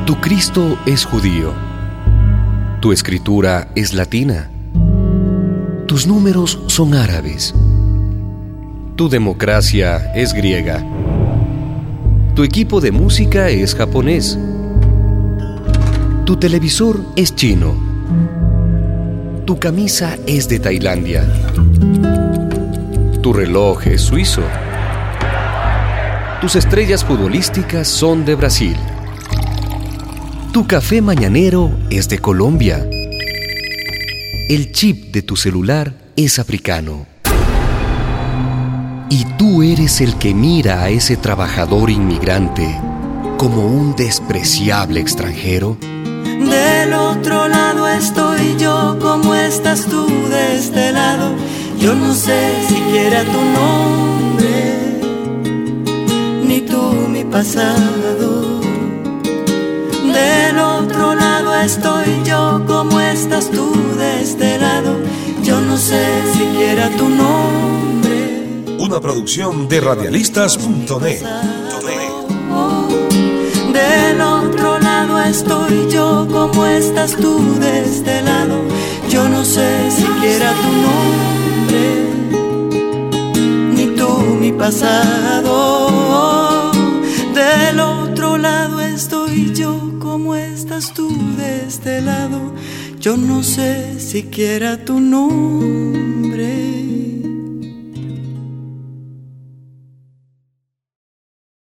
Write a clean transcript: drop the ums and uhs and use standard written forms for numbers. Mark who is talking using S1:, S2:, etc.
S1: Tu Cristo es judío. Tu escritura es latina. Tus números son árabes. Tu democracia es griega. Tu equipo de música es japonés. Tu televisor es chino. Tu camisa es de Tailandia. Tu reloj es suizo. Tus estrellas futbolísticas son de Brasil. Tu café mañanero es de Colombia. El chip de tu celular es africano. Y tú eres el que mira a ese trabajador inmigrante como un despreciable extranjero.
S2: Del otro lado estoy yo, ¿cómo estás tú de este lado? Yo no sé siquiera tu nombre, ni tú mi pasado. Del otro lado estoy yo, ¿cómo estás tú de este lado? Yo no sé siquiera tu nombre.
S3: Una producción de radialistas.net.
S2: Del otro lado estoy yo, ¿cómo estás tú de este lado? Yo no sé siquiera tu nombre, ni tú mi pasado. Del otro lado estoy yo, ¿cómo estás tú de este lado? Yo no sé siquiera tu nombre.